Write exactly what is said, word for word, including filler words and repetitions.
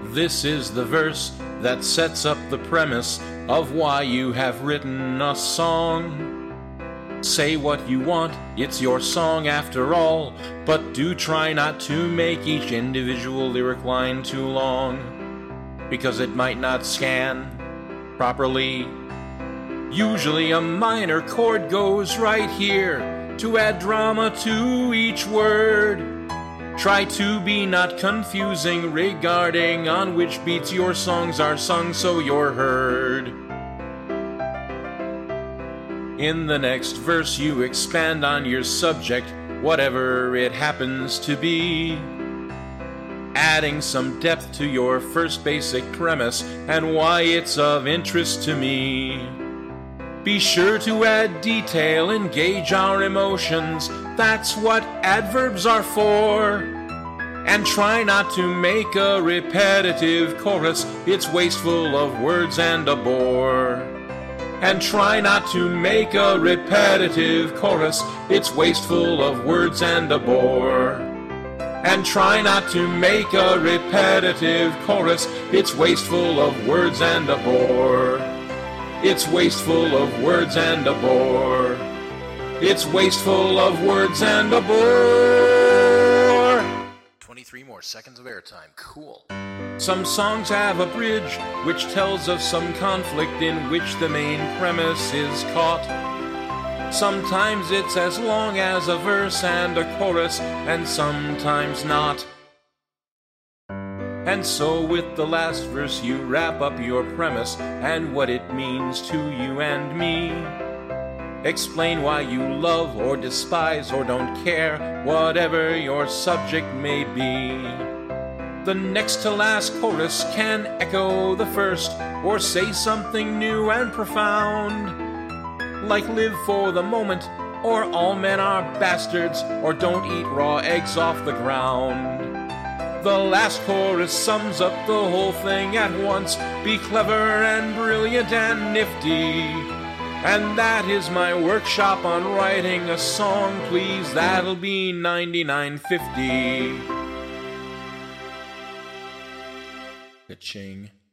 This is the verse that sets up the premise of why you have written a song. Say what you want, it's your song after all, but do try not to make each individual lyric line too long, because it might not scan properly. Usually a minor chord goes right here to add drama to each word. Try to be not confusing regarding on which beats your songs are sung so you're heard. In the next verse you expand on your subject, whatever it happens to be, adding some depth to your first basic premise and why it's of interest to me. Be sure to add detail, engage our emotions, that's what adverbs are for. And try not to make a repetitive chorus, it's wasteful of words and a bore. And try not to make a repetitive chorus, it's wasteful of words and a bore. And try not to make a repetitive chorus, it's wasteful of words and a bore. It's wasteful of words and a bore. It's wasteful of words and a bore. twenty-three more seconds of airtime. Cool. Some songs have a bridge which tells of some conflict in which the main premise is caught. Sometimes it's as long as a verse and a chorus, and sometimes not. And so with the last verse you wrap up your premise and what it means to you and me. Explain why you love or despise or don't care, whatever your subject may be. The next to last chorus can echo the first or say something new and profound, like live for the moment, or all men are bastards, or don't eat raw eggs off the ground. The last chorus sums up the whole thing at once. Be clever and brilliant and nifty. And that is my workshop on writing a song, please, that'll be ninety-nine fifty. Ka-ching.